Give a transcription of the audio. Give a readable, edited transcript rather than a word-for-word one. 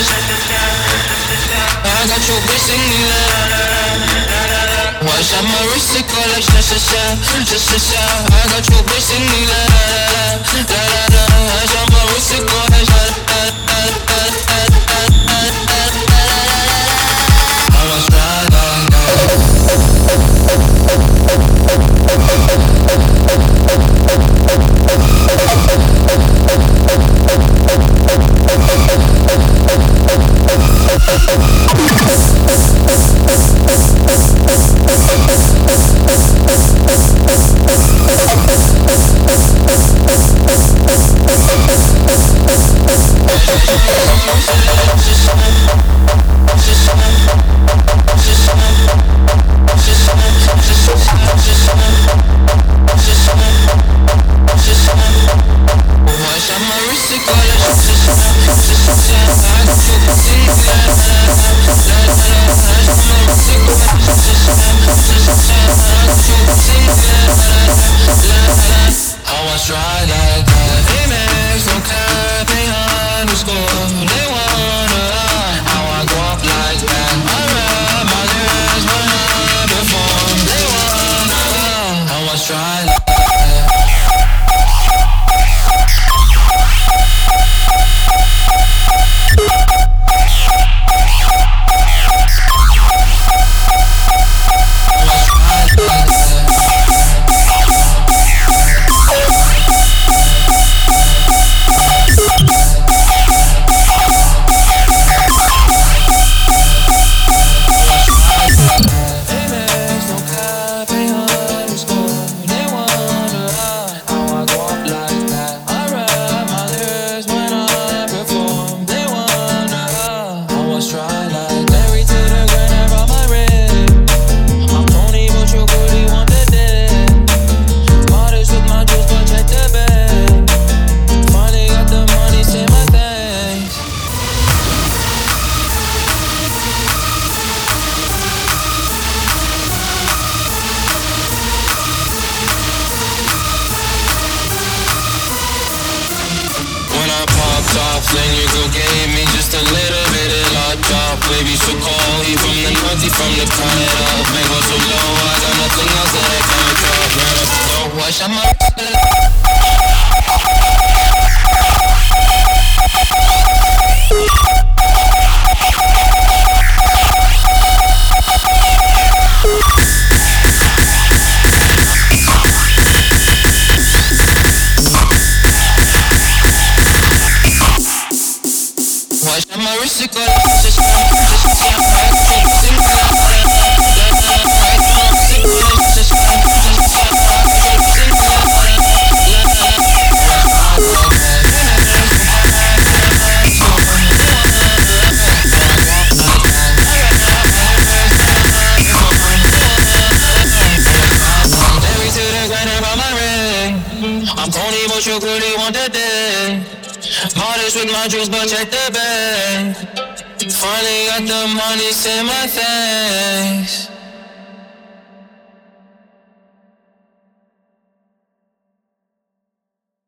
I got your bitch singing la la la la la. Watch out my wrist, it go like sha sha sha, sha sha sha. I got your bitch singing la la la la la la. Watch out my wrist, it go like sha la la la la la la la. I was right like that. Then you go gave me just a little bit of lockjaw. Baby, so cold, he from the north, he from the Canada. Man, go so low, I got nothing else that I can't drop. Man, so watch out my my wrist, it go like sha sha sha sha. I got your bitch singing la la la la la. I got my wrist, it go like sha sha sha sha. I got your bitch singing la la la la la. Every to the grind about my ring. I'm corny, but you really want that day. Modest with my juice, but check the bag. Finally got the money, say my thing.